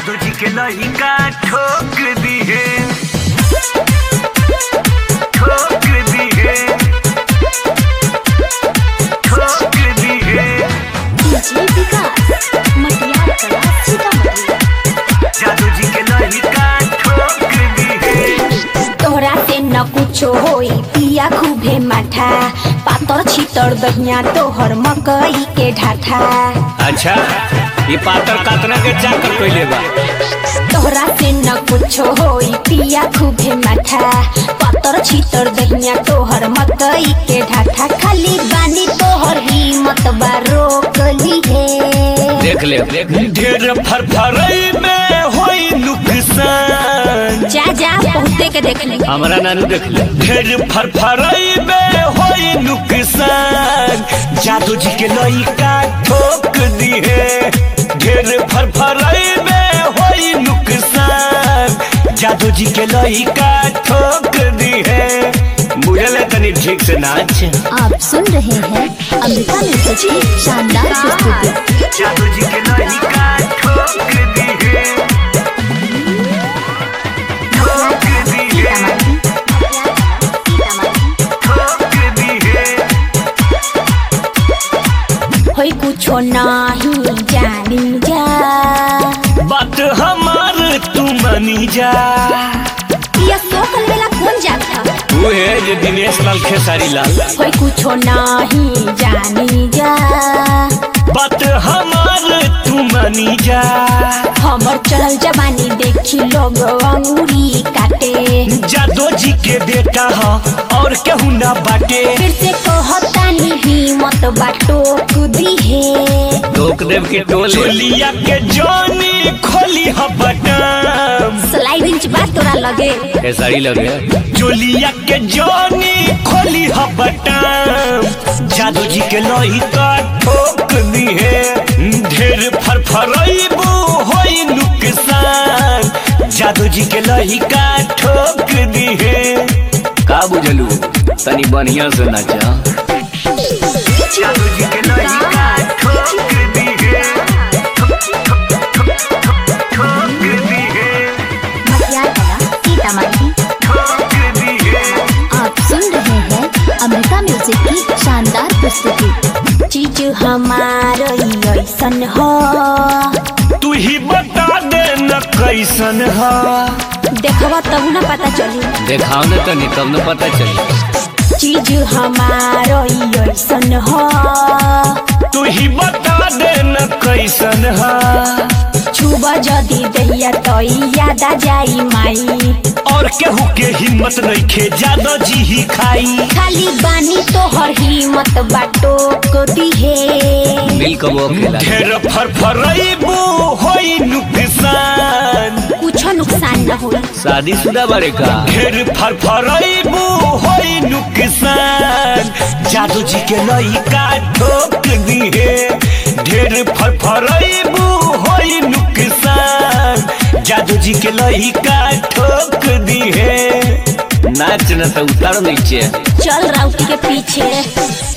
जादू जी के लहिका ठोक दी है, ठोक दी है, ठोक दी है। डीजे विकास मटियार कला सीतामढ़ी। जादू जी के लहिका ठोक दी है। तोहरा से न कुछो होई पिया खूबे माठा, पातर छितर दहिया तोहर मकई के ढाठा। अच्छा ये पातर कातना के चाकर कइले बा। तोहरा से न कुछो होई पिया खूबे माठा, पातर छितर दहिया तोहर मकई के ढाठा। खाली बानी तोहर हिम्मत बा रोक ली है। देख ले ढेर फरफरई में होई नुकसान, जा जा बहुते के देख ले। हमरा नानू देख ले। ढेर फरफरई में होई नुकसान। जादू जी के लहिका ठोक दी है, ढेर फरफरई में होई नुकसान। जादू जी के लहिका ठोक दी है। बुझल है तनी ठीक से नाच। आप सुन रहे हैं अमृता म्यूजिक की शानदार प्रस्तुति। जादू जी के लहिका ठोक दी है, ठोक दी है, ठोक दी है। होई कुछो नहीं जानी जा, बात हमार तू मनी जा। ये सोकल वाला कौन जाता? वो है जो दिनेश लाल खेसारी लाल। होई कुछो नहीं जानी जा, बात हमार तू मनी जा। हमर चढ़ल जवानी देखी लोग अंगूरी काटे। जादू जी के बेटा हा और केहू ना बाटे। फिर से कहतानी हिम्मत बाटो कुदी है। टोक देव के टोले। चोलिया के जोनी खोली हा बटम, स्लाइड इंच बात तोरा लगे। खेसारी लगे। चोलिया के जोनी खोली हा बटम। जादू जी के लहिका ठोक दी है, ढेर फरफरईबू होई नुकसान। जादू जी के लहिका ठोक दी है। का बुझलू तनी बढ़िया से नाचा। जादू जी के लहिका ठोक दी है, ठोक दी है, मटियार कला सीतामढ़ी। ठोक दी है। आप सुन रहे हैं अमृता म्यूजिक की शानदार प्रस्तुति। चीज हमार ऐसन हो, तू ही बता दे न कैसन हा। देखवा तब न पता चली। देखाओ न तनी तब न पता चली। चीज हमार ऐसन हो, तू ही बता दे न कैसन हा। छुबा जदी दहिया तो याद आ जाई माई। और केहू के हिम्मत नइखे, जादू जी ही खाई। खाली बानी तोहर हिम्मत बाटो को दी है। मिल कबो खेला। ढेर फरफरईबू होई नुकसान। कुछो नुकसान न होई। शादीशुदा बारे का। ढेर फरफरईबू होई नुकसान। जादू जी के लहिका ठोक दी है, ढेर फरफरईबू होई नुकसान। जादू जी के लहिका ठोक दी है। नाच न तो उतार नीचे। चल राउटी के पीछे।